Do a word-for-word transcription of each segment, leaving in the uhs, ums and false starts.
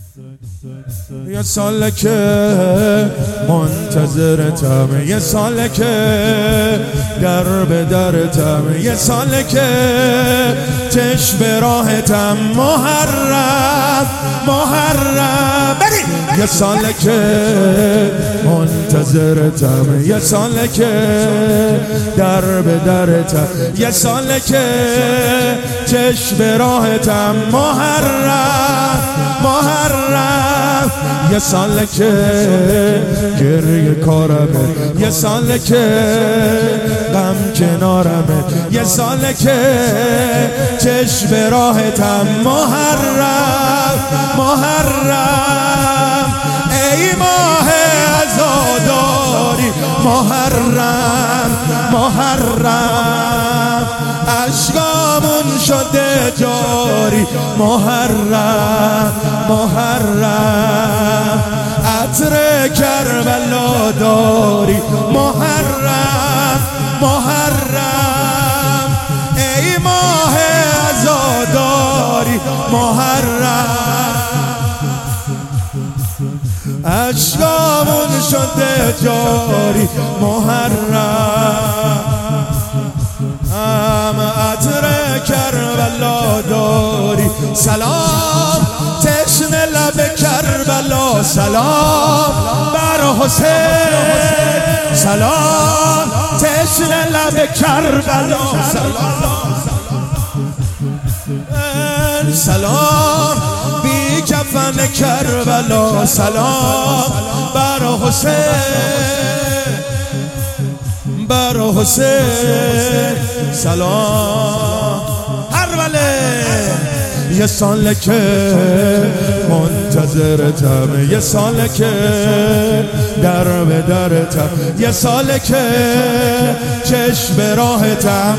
یه ساله که منتظرتم، یه ساله که در به درتم، یه ساله که چشم به راهتم. محرم محرم بری. یه ساله که منتظرتم، یه ساله که در به درتم، یه ساله که چشم به راهتم. محرم محرم. یه ساله که گریه کارمه، یه ساله که غم کنارمه، یه ساله که چشم به راهتم. محرم محرم. ای ماه عزاداری محرم محرم. عشقامون شده جاری محرم محرم. عطر کربلا داری محرم محرم. ای ماه عزاداری محرم. عشقامون شده جاری محرم. ام عطر کربلا داری. سلام تشنه لب کربلا، سلام بر حسین، سلام تشنه لب کربلا، سلام سلام بی کفن کربلا، سلام بر حسین بر حسین، سلام هر وله. یه ساله که منتظرتم، یه ساله که در به درتم، یه ساله که چشم به راهتم،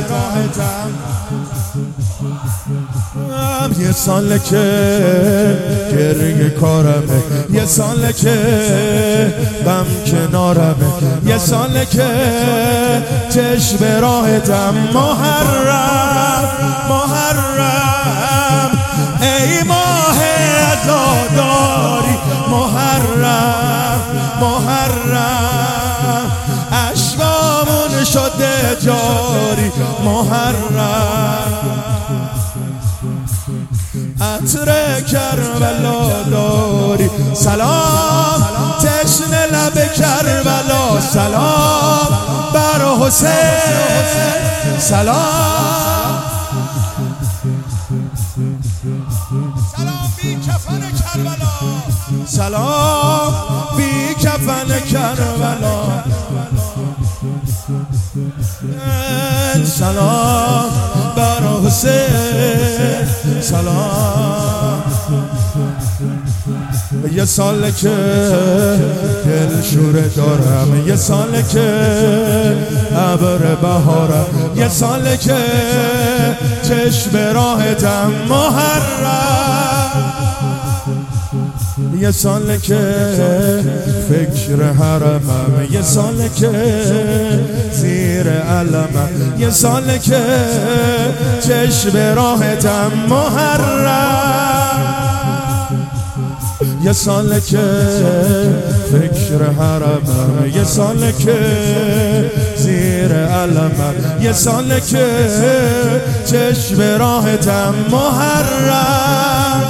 یه ساله که گریه کارمه، یه ساله که غم کنارمه، یه ساله که چشم به راهتم. محرم محرم. ای ماه عزاداری محرم محرم. عشقامون شده جاری محرم. عطر کربلا داری. سلام تشنه لب کربلا، سلام بر حسین، سلام سلام بی کفن کربلا، سلام بی کفن کربلا، سلام بر حسین، سلام. یه ساله که دل شوره دارم، یه ساله که ابر بهارم، یه ساله که چشم به راهتم. محرم. یه ساله که فکر حرمم، یه ساله که زیر علمم، یه ساله که چشم به راهتم. محرم. یه ساله که فکر حرمم، یه ساله که زیر علمم، یه ساله که چشم به راهتم. محرم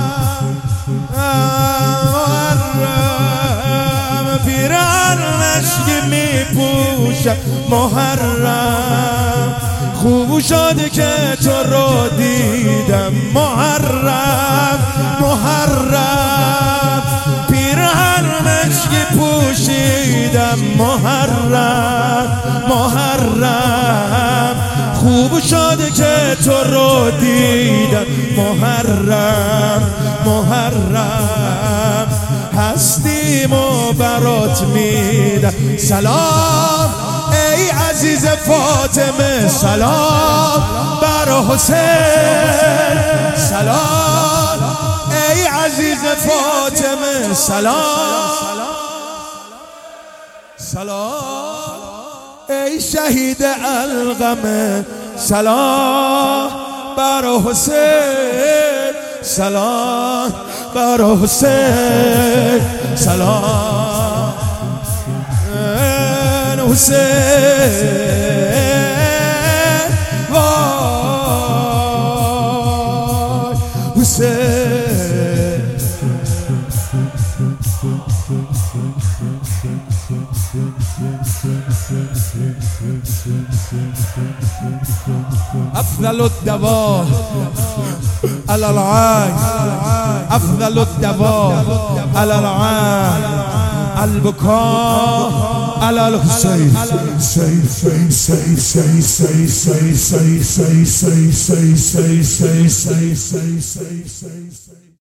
محرم. پیرهن مشکی می پوشم محرم. خوب شد که تو رو دیدم محرم محرم. پیرهن مشکی پوشیدم محرم محرم. خوب شد که تو رو دیدم محرم محرم. هستیم و برات میدم سلام ای عزیز فاطمه، سلام بر حسین، سلام ای عزیز فاطمه، سلام سلام ای شهید القمه، سلام بر حسین، سلام بر حسین سلام حسین وای حسین افضل الدواء على العين افضل الدواء على العين البكاء على الحسين say say say say say say say say say say say say say say say say